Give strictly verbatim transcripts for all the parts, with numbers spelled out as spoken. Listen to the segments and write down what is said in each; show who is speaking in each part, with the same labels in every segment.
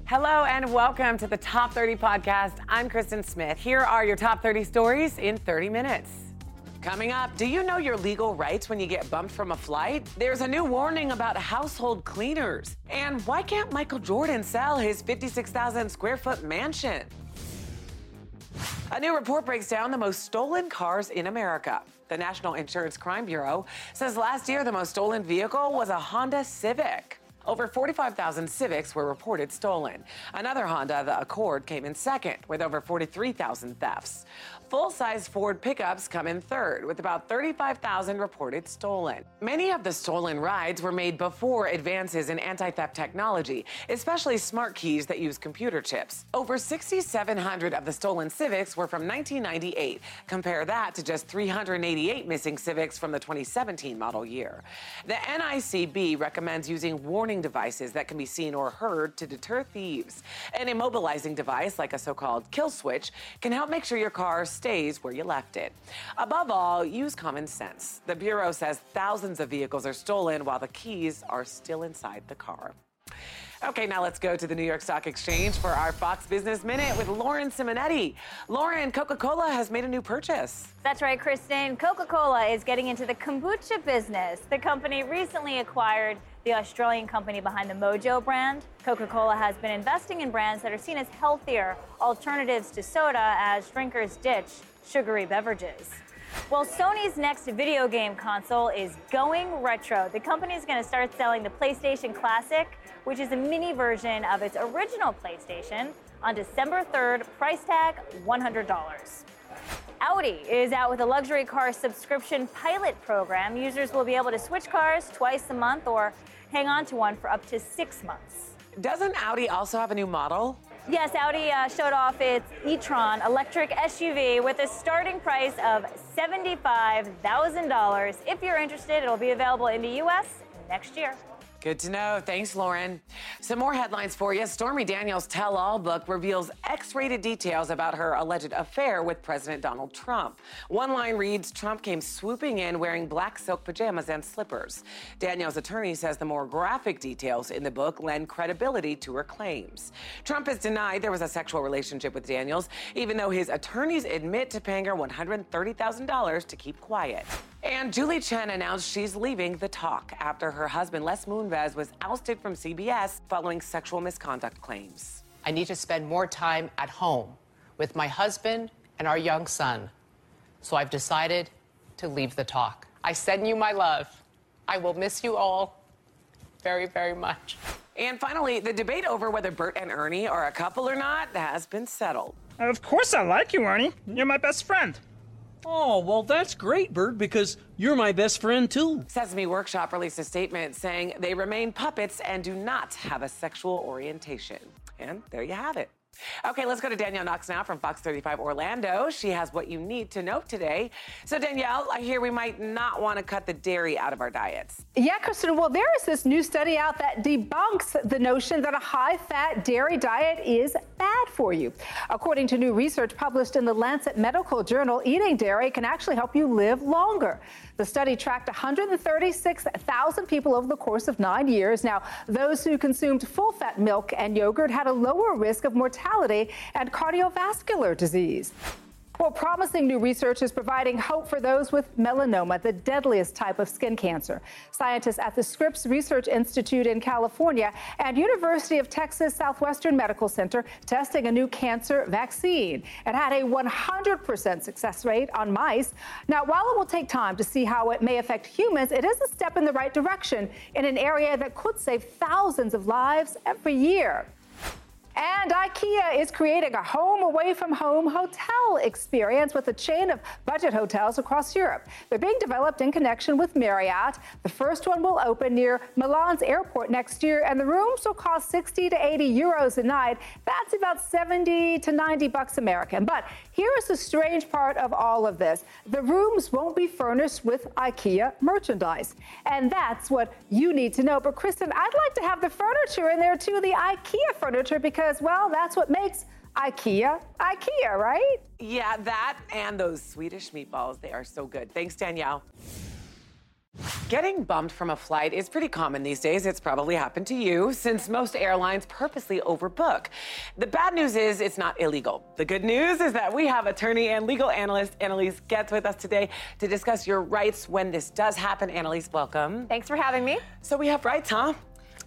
Speaker 1: Hello and welcome to the Top thirty podcast. I'm Kristen Smith. Here are your top thirty stories in thirty minutes. Coming up, do you know your legal rights when you get bumped from a flight? There's a new warning about household cleaners. And why can't Michael Jordan sell his fifty-six thousand square foot mansion? A new report breaks down the most stolen cars in America. The National Insurance Crime Bureau says last year the most stolen vehicle was a Honda Civic. Over forty-five thousand Civics were reported stolen. Another Honda, the Accord, came in second with over forty-three thousand thefts. Full-size Ford pickups come in third with about thirty-five thousand reported stolen. Many of the stolen rides were made before advances in anti-theft technology, especially smart keys that use computer chips. Over six thousand seven hundred of the stolen Civics were from nineteen ninety-eight. Compare that to just three hundred eighty-eight missing Civics from the twenty seventeen model year. The N I C B recommends using warning devices that can be seen or heard to deter thieves. An immobilizing device, like a so-called kill switch, can help make sure your car stays where you left it. Above all, use common sense. The Bureau says thousands of vehicles are stolen while the keys are still inside the car. Okay, now let's go to the New York Stock Exchange for our Fox Business Minute with Lauren Simonetti. Lauren, Coca-Cola has made a new purchase.
Speaker 2: That's right, Kristen. Coca-Cola is getting into the kombucha business. The company recently acquired the Australian company behind the Mojo brand. Coca-Cola has been investing in brands that are seen as healthier alternatives to soda as drinkers ditch sugary beverages. Well, Sony's next video game console is going retro. The company is going to start selling the PlayStation Classic, which is a mini version of its original PlayStation, on December third, price tag one hundred dollars. Audi is out with a luxury car subscription pilot program. Users will be able to switch cars twice a month or hang on to one for up to six months.
Speaker 1: Doesn't Audi also have a new model?
Speaker 2: Yes, Audi uh, showed off its e-tron electric S U V with a starting price of seventy-five thousand dollars. If you're interested, it'll be available in the U S next year.
Speaker 1: Good to know. Thanks, Lauren. Some more headlines for you. Stormy Daniels' tell-all book reveals X-rated details about her alleged affair with President Donald Trump. One line reads, Trump came swooping in wearing black silk pajamas and slippers. Daniels' attorney says the more graphic details in the book lend credibility to her claims. Trump has denied there was a sexual relationship with Daniels, even though his attorneys admit to paying her one hundred thirty thousand dollars to keep quiet. And Julie Chen announced she's leaving The Talk after her husband, Les Moonves, was ousted from C B S following sexual misconduct claims.
Speaker 3: I need to spend more time at home with my husband and our young son. So I've decided to leave The Talk. I send you my love. I will miss you all very, very much.
Speaker 1: And finally, the debate over whether Bert and Ernie are a couple or not has been settled.
Speaker 4: Of course I like you, Ernie. You're my best friend.
Speaker 5: Oh, well, that's great, Bert, because you're my best friend, too.
Speaker 1: Sesame Workshop released a statement saying they remain puppets and do not have a sexual orientation. And there you have it. Okay, let's go to Danielle Knox now from Fox thirty-five Orlando. She has what you need to know today. So, Danielle, I hear we might not want to cut the dairy out of our diets.
Speaker 6: Yeah, Kristen, well, there is this new study out that debunks the notion that a high-fat dairy diet is bad for you. According to new research published in the Lancet Medical Journal, eating dairy can actually help you live longer. The study tracked one hundred thirty-six thousand people over the course of nine years. Now, those who consumed full-fat milk and yogurt had a lower risk of mortality and cardiovascular disease. Well, promising new research is providing hope for those with melanoma, the deadliest type of skin cancer. Scientists at the Scripps Research Institute in California and University of Texas Southwestern Medical Center testing a new cancer vaccine. It had a one hundred percent success rate on mice. Now, while it will take time to see how it may affect humans, it is a step in the right direction in an area that could save thousands of lives every year. And IKEA is creating a home away from home hotel experience with a chain of budget hotels across Europe. They're being developed in connection with Marriott. The first one will open near Milan's airport next year, and the rooms will cost sixty to eighty euros a night. That's about seventy to ninety bucks American. But here's the strange part of all of this. The rooms won't be furnished with IKEA merchandise. And that's what you need to know. But Kristen, I'd like to have the furniture in there too, the IKEA furniture, because Because, well, that's what makes IKEA IKEA, right?
Speaker 1: Yeah, that and those Swedish meatballs, they are so good. Thanks, Danielle. Getting bumped from a flight is pretty common these days. It's probably happened to you, since most airlines purposely overbook. The bad news is it's not illegal. The good news is that we have attorney and legal analyst Annalise Getz with us today to discuss your rights when this does happen. Annalise, welcome.
Speaker 7: Thanks for having me.
Speaker 1: So we have rights, huh?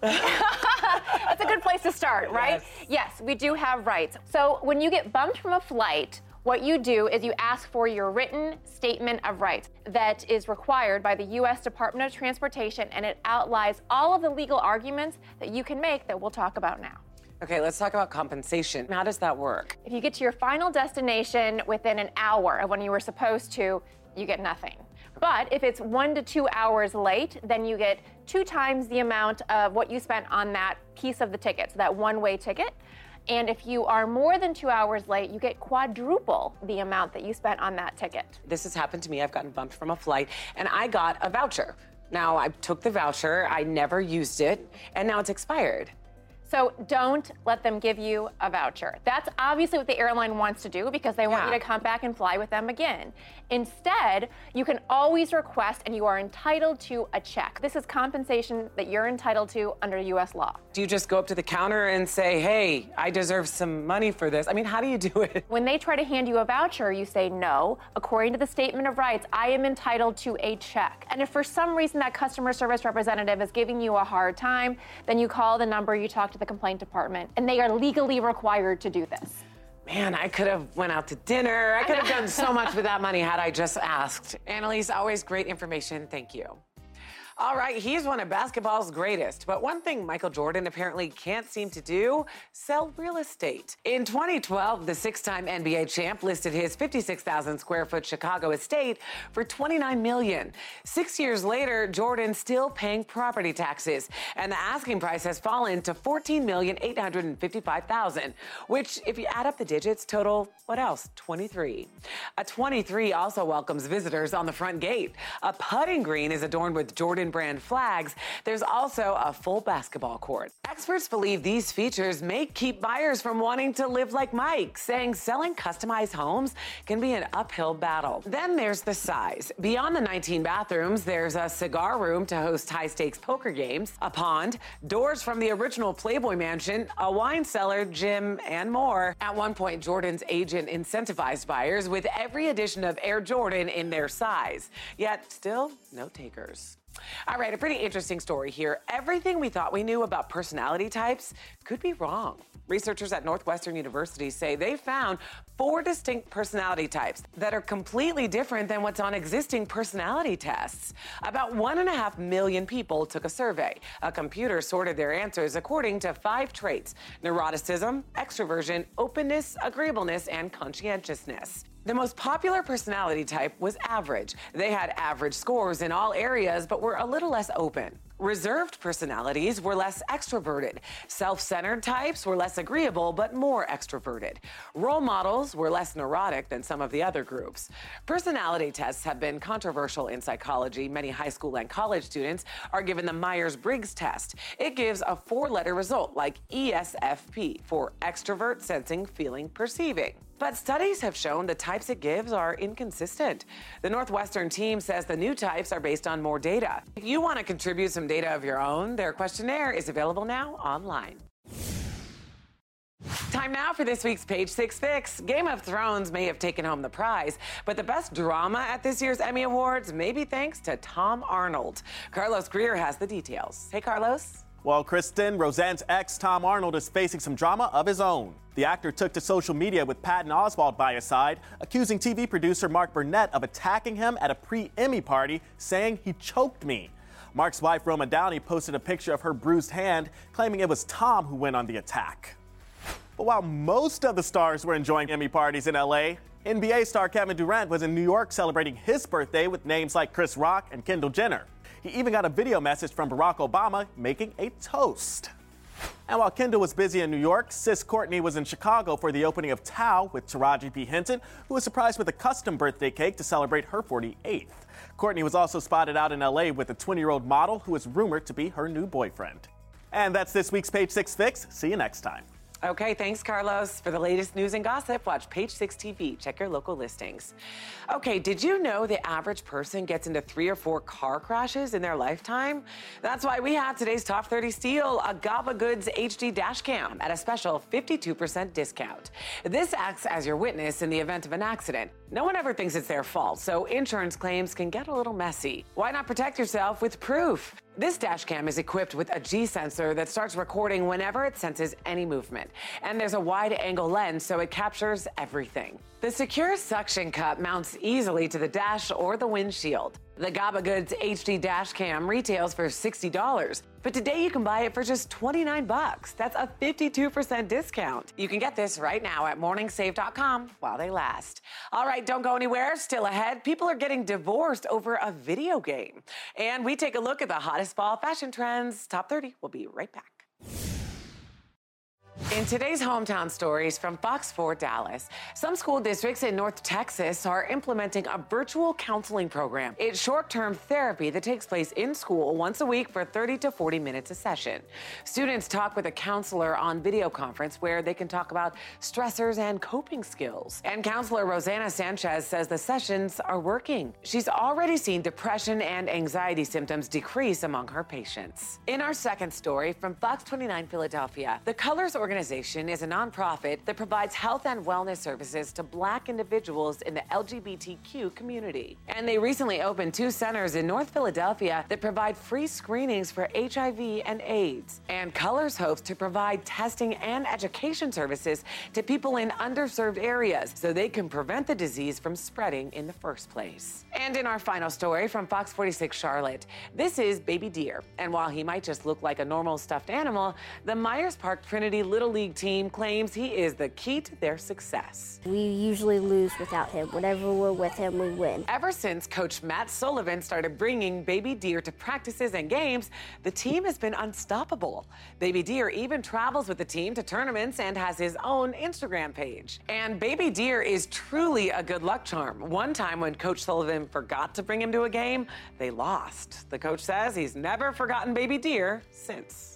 Speaker 7: That's a good place to start, right? Yes. yes, we do have rights. So when you get bumped from a flight, what you do is you ask for your written statement of rights that is required by the U S Department of Transportation, and it outlines all of the legal arguments that you can make that we'll talk about now.
Speaker 1: Okay, let's talk about compensation. How does that work?
Speaker 7: If you get to your final destination within an hour of when you were supposed to, you get nothing. But if it's one to two hours late, then you get two times the amount of what you spent on that piece of the ticket, so that one-way ticket. And if you are more than two hours late, you get quadruple the amount that you spent on that ticket.
Speaker 1: This has happened to me. I've gotten bumped from a flight, and I got a voucher. Now, I took the voucher, I never used it, and now it's expired.
Speaker 7: So don't let them give you a voucher. That's obviously what the airline wants to do because they want
Speaker 1: Yeah.
Speaker 7: you to come back and fly with them again. Instead, you can always request, and you are entitled to, a check. This is compensation that you're entitled to under U S law.
Speaker 1: Do you just go up to the counter and say, hey, I deserve some money for this? I mean, how do you do it?
Speaker 7: When they try to hand you a voucher, you say, no, according to the Statement of Rights, I am entitled to a check. And if for some reason that customer service representative is giving you a hard time, then you call the number, you talk to the complaint department, and they are legally required to do this.
Speaker 1: Man, I could have went out to dinner. I could have done so much with that money had I just asked. Annalise, always great information. Thank you. All right, he's one of basketball's greatest, but one thing Michael Jordan apparently can't seem to do, sell real estate. In twenty twelve, the six-time N B A champ listed his fifty-six thousand square foot Chicago estate for twenty-nine million dollars. Six years later, Jordan's still paying property taxes, and the asking price has fallen to fourteen million eight hundred fifty-five thousand dollars, which, if you add up the digits, total, what else? twenty-three. A twenty-three also welcomes visitors on the front gate. A putting green is adorned with Jordan brand flags. There's also a full basketball court. Experts believe these features may keep buyers from wanting to live like Mike, saying selling customized homes can be an uphill battle. Then there's the size. Beyond the nineteen bathrooms, there's a cigar room to host high-stakes poker games, a pond, doors from the original Playboy Mansion, a wine cellar, gym, and more. At one point, Jordan's agent incentivized buyers with every edition of Air Jordan in their size. Yet, still, no takers. All right, a pretty interesting story here. Everything we thought we knew about personality types could be wrong. Researchers at Northwestern University say they found four distinct personality types that are completely different than what's on existing personality tests. About one and a half million people took a survey. A computer sorted their answers according to five traits: neuroticism, extroversion, openness, agreeableness, and conscientiousness. The most popular personality type was average. They had average scores in all areas, but were a little less open. Reserved personalities were less extroverted. Self-centered types were less agreeable, but more extroverted. Role models were less neurotic than some of the other groups. Personality tests have been controversial in psychology. Many high school and college students are given the Myers-Briggs test. It gives a four-letter result like E S F P for extrovert, sensing, feeling, perceiving. But studies have shown the types it gives are inconsistent. The Northwestern team says the new types are based on more data. If you want to contribute some data of your own, their questionnaire is available now online. Time now for this week's Page Six Fix. Game of Thrones may have taken home the prize, but the best drama at this year's Emmy Awards may be thanks to Tom Arnold. Carlos Greer has the details. Hey, Carlos.
Speaker 8: Well, Kristen, Roseanne's ex, Tom Arnold, is facing some drama of his own. The actor took to social media with Patton Oswalt by his side, accusing T V producer Mark Burnett of attacking him at a pre-Emmy party, saying he choked me. Mark's wife, Roma Downey, posted a picture of her bruised hand, claiming it was Tom who went on the attack. But while most of the stars were enjoying Emmy parties in L A, N B A star Kevin Durant was in New York celebrating his birthday with names like Chris Rock and Kendall Jenner. He even got a video message from Barack Obama making a toast. And while Kendall was busy in New York, sis Courtney was in Chicago for the opening of Tao with Taraji P. Henson, who was surprised with a custom birthday cake to celebrate her forty-eighth. Courtney was also spotted out in L A with a twenty-year-old model who is rumored to be her new boyfriend. And that's this week's Page Six Fix. See you next time.
Speaker 1: Okay, thanks, Carlos. For the latest news and gossip, watch Page Six T V. Check your local listings. Okay, did you know the average person gets into three or four car crashes in their lifetime? That's why we have today's Top thirty steal, a Gaba Goods H D dash cam at a special fifty-two percent discount. This acts as your witness in the event of an accident. No one ever thinks it's their fault, so insurance claims can get a little messy. Why not protect yourself with proof? This dash cam is equipped with a G sensor that starts recording whenever it senses any movement. And there's a wide angle lens, so it captures everything. The secure suction cup mounts easily to the dash or the windshield. The Gaba Goods H D dash cam retails for sixty dollars, but today you can buy it for just twenty-nine bucks. That's a fifty-two percent discount. You can get this right now at morning save dot com while they last. All right, don't go anywhere. Still ahead, people are getting divorced over a video game. And we take a look at the hottest fall fashion trends. Top thirty. We'll be right back. In today's hometown stories from Fox four Dallas, some school districts in North Texas are implementing a virtual counseling program. It's short-term therapy that takes place in school once a week for thirty to forty minutes a session. Students talk with a counselor on video conference where they can talk about stressors and coping skills. And counselor Rosanna Sanchez says the sessions are working. She's already seen depression and anxiety symptoms decrease among her patients. In our second story from Fox twenty-nine Philadelphia, the Colors organization is a nonprofit that provides health and wellness services to Black individuals in the L G B T Q community. And they recently opened two centers in North Philadelphia that provide free screenings for H I V and AIDS. And Colors hopes to provide testing and education services to people in underserved areas so they can prevent the disease from spreading in the first place. And in our final story from Fox forty-six Charlotte, this is Baby Deer. And while he might just look like a normal stuffed animal, the Myers Park Trinity Little League team claims he is the key to their success.
Speaker 9: We usually lose without him. Whenever we're with him, we win.
Speaker 1: Ever since Coach Matt Sullivan started bringing Baby Deer to practices and games, the team has been unstoppable. Baby Deer even travels with the team to tournaments and has his own Instagram page. And Baby Deer is truly a good luck charm. One time when Coach Sullivan forgot to bring him to a game, they lost. The coach says he's never forgotten Baby Deer since.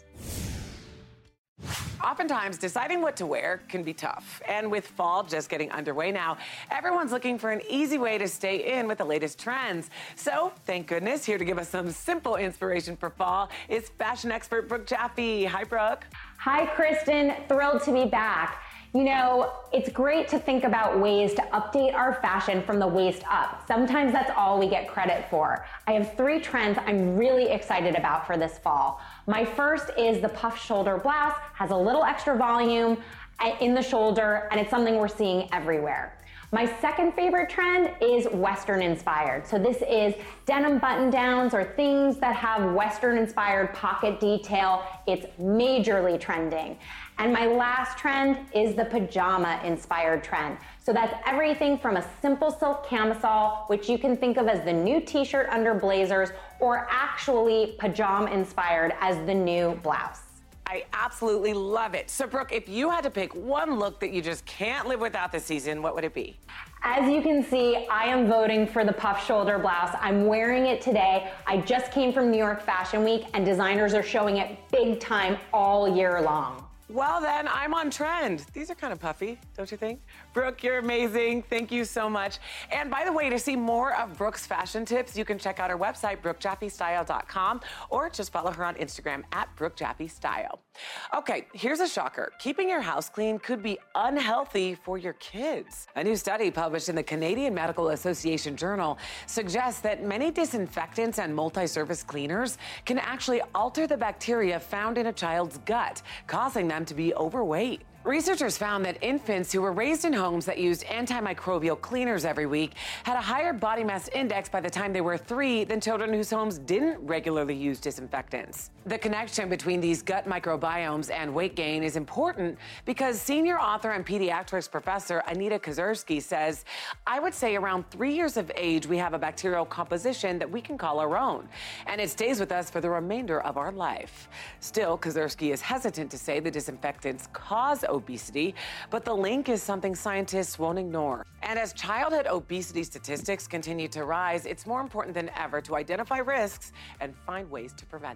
Speaker 1: Oftentimes, deciding what to wear can be tough. And with fall just getting underway now, everyone's looking for an easy way to stay in with the latest trends. So, thank goodness, here to give us some simple inspiration for fall is fashion expert Brooke Jaffe. Hi, Brooke.
Speaker 10: Hi, Kristen. Thrilled to be back. You know, it's great to think about ways to update our fashion from the waist up. Sometimes that's all we get credit for. I have three trends I'm really excited about for this fall. My first is the puff shoulder blouse, has a little extra volume in the shoulder, and it's something we're seeing everywhere. My second favorite trend is Western inspired. So this is denim button downs or things that have Western inspired pocket detail. It's majorly trending. And my last trend is the pajama inspired trend. So that's everything from a simple silk camisole, which you can think of as the new t-shirt under blazers, or actually pajama inspired as the new blouse.
Speaker 1: I absolutely love it. So, Brooke, if you had to pick one look that you just can't live without this season, what would it be?
Speaker 10: As you can see, I am voting for the puff shoulder blouse. I'm wearing it today. I just came from New York Fashion Week, and designers are showing it big time all year long.
Speaker 1: Well, then, I'm on trend. These are kind of puffy, don't you think? Brooke, you're amazing. Thank you so much. And by the way, to see more of Brooke's fashion tips, you can check out her website, brooke jaffe style dot com, or just follow her on Instagram at brooke jaffe style. Okay, here's a shocker. Keeping your house clean could be unhealthy for your kids. A new study published in the Canadian Medical Association Journal suggests that many disinfectants and multi-surface cleaners can actually alter the bacteria found in a child's gut, causing them to be overweight. Researchers found that infants who were raised in homes that used antimicrobial cleaners every week had a higher body mass index by the time they were three than children whose homes didn't regularly use disinfectants. The connection between these gut microbiomes and weight gain is important because senior author and pediatrics professor Anita Kazursky says, I would say around three years of age, we have a bacterial composition that we can call our own, and it stays with us for the remainder of our life. Still, Kazursky is hesitant to say the disinfectants cause obesity, but the link is something scientists won't ignore. And as childhood obesity statistics continue to rise, it's more important than ever to identify risks and find ways to prevent it.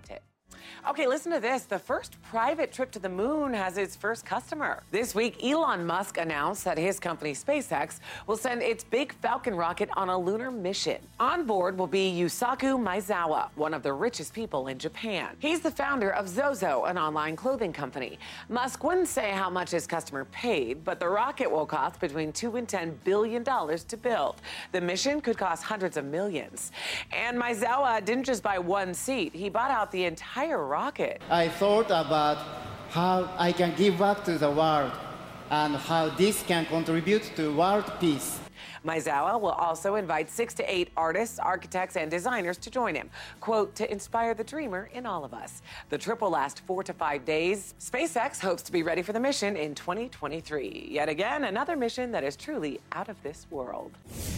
Speaker 1: Okay, listen to this. The first private trip to the moon has its first customer. This week, Elon Musk announced that his company, SpaceX, will send its big Falcon rocket on a lunar mission. On board will be Yusaku Maezawa, one of the richest people in Japan. He's the founder of Zozo, an online clothing company. Musk wouldn't say how much his customer paid, but the rocket will cost between two and ten billion dollars to build. The mission could cost hundreds of millions. And Maezawa didn't just buy one seat. He bought out the entire rocket. Rocket.
Speaker 11: I thought about how I can give back to the world and how this can contribute to world peace.
Speaker 1: Maezawa will also invite six to eight artists, architects, and designers to join him, quote, to inspire the dreamer in all of us. The trip will last four to five days. SpaceX hopes to be ready for the mission in twenty twenty-three. Yet again, another mission that is truly out of this world.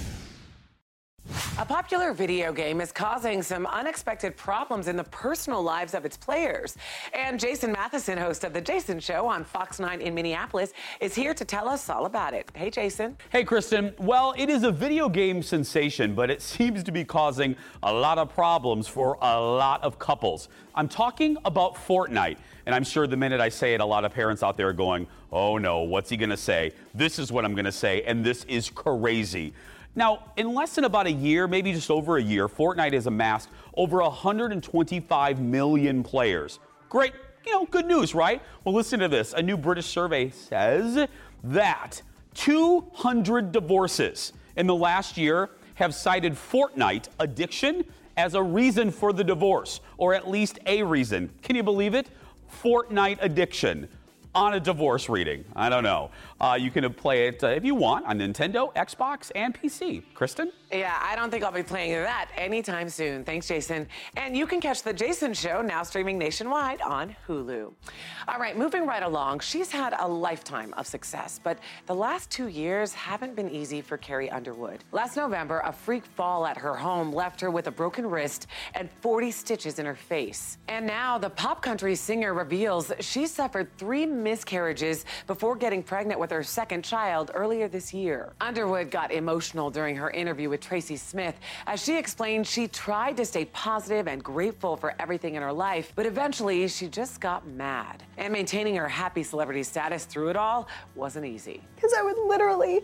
Speaker 1: A popular video game is causing some unexpected problems in the personal lives of its players. And Jason Matheson, host of The Jason Show on Fox nine in Minneapolis, is here to tell us all about it. Hey, Jason.
Speaker 12: Hey, Kristen. Well, it is a video game sensation, but it seems to be causing a lot of problems for a lot of couples. I'm talking about Fortnite. And I'm sure the minute I say it, a lot of parents out there are going, oh no, what's he going to say? This is what I'm going to say, and this is crazy. Now, in less than about a year, maybe just over a year, Fortnite has amassed over one hundred twenty-five million players. Great, you know, good news, right? Well, listen to this. A new British survey says that two hundred divorces in the last year have cited Fortnite addiction as a reason for the divorce, or at least a reason. Can you believe it? Fortnite addiction on a divorce reading. I don't know. Uh, you can play it uh, if you want on Nintendo, Xbox, and P C. Kristen?
Speaker 1: Yeah, I don't think I'll be playing that anytime soon. Thanks, Jason. And you can catch The Jason Show now streaming nationwide on Hulu. All right, moving right along. She's had a lifetime of success, but the last two years haven't been easy for Carrie Underwood. Last November, a freak fall at her home left her with a broken wrist and forty stitches in her face. And now the pop country singer reveals she suffered three miscarriages before getting pregnant with her second child earlier this year. Underwood got emotional during her interview with Tracy Smith as she explained she tried to stay positive and grateful for everything in her life, but eventually she just got mad. And maintaining her happy celebrity status through it all wasn't easy.
Speaker 13: Because I would literally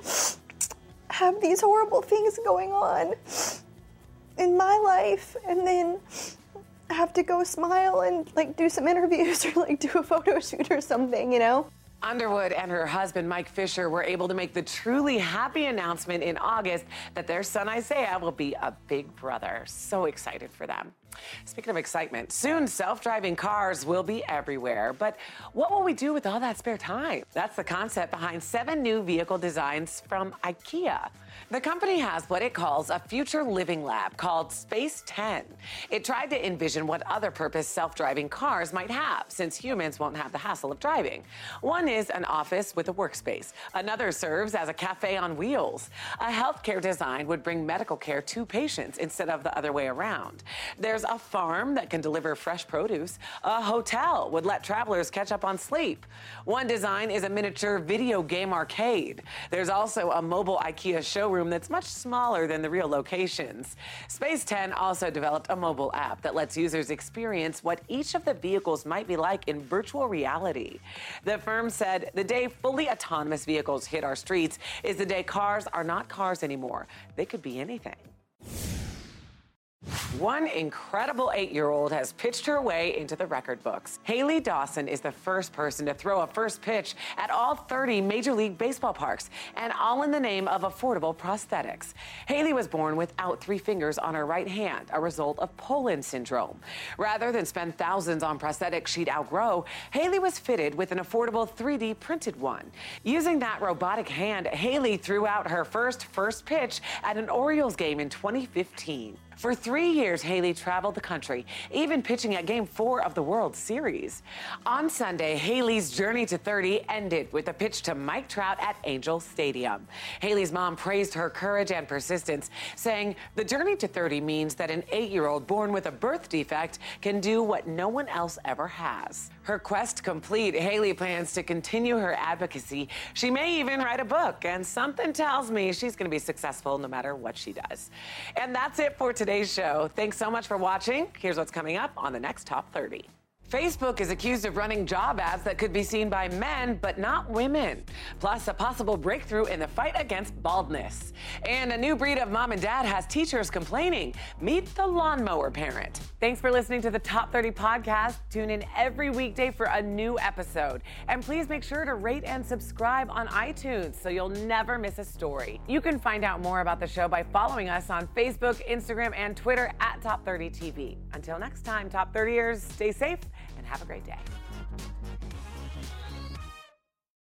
Speaker 13: have these horrible things going on in my life and then have to go smile and like do some interviews or like do a photo shoot or something, you know?
Speaker 1: Underwood and her husband, Mike Fisher, were able to make the truly happy announcement in August that their son, Isaiah, will be a big brother. So excited for them. Speaking of excitement, soon self-driving cars will be everywhere. But what will we do with all that spare time? That's the concept behind seven new vehicle designs from IKEA. The company has what it calls a future living lab called Space ten. It tried to envision what other purpose self-driving cars might have, since humans won't have the hassle of driving. One is an office with a workspace. Another serves as a cafe on wheels. A healthcare design would bring medical care to patients instead of the other way around. There's a farm that can deliver fresh produce. A hotel would let travelers catch up on sleep. One design is a miniature video game arcade. There's also a mobile IKEA showroom that's much smaller than the real locations. Space ten also developed a mobile app that lets users experience what each of the vehicles might be like in virtual reality. The firm said the day fully autonomous vehicles hit our streets is the day cars are not cars anymore. They could be anything. One incredible eight-year-old has pitched her way into the record books. Haley Dawson is the first person to throw a first pitch at all thirty Major League Baseball parks, and all in the name of affordable prosthetics. Haley was born without three fingers on her right hand, a result of Poland syndrome. Rather than spend thousands on prosthetics she'd outgrow, Haley was fitted with an affordable three D printed one. Using that robotic hand, Haley threw out her first first pitch at an Orioles game in twenty fifteen. For three years, Haley traveled the country, even pitching at Game four of the World Series. On Sunday, Haley's journey to thirty ended with a pitch to Mike Trout at Angel Stadium. Haley's mom praised her courage and persistence, saying, "The journey to thirty means that an eight-year-old born with a birth defect can do what no one else ever has." Her quest complete, Haley plans to continue her advocacy. She may even write a book, and something tells me she's going to be successful no matter what she does. And that's it for today's show. Thanks so much for watching. Here's what's coming up on the next Top thirty. Facebook is accused of running job ads that could be seen by men, but not women. Plus, a possible breakthrough in the fight against baldness. And a new breed of mom and dad has teachers complaining. Meet the lawnmower parent. Thanks for listening to the Top thirty podcast. Tune in every weekday for a new episode. And please make sure to rate and subscribe on iTunes so you'll never miss a story. You can find out more about the show by following us on Facebook, Instagram, and Twitter at Top thirty T V. Until next time, Top thirtyers, stay safe and have a great day.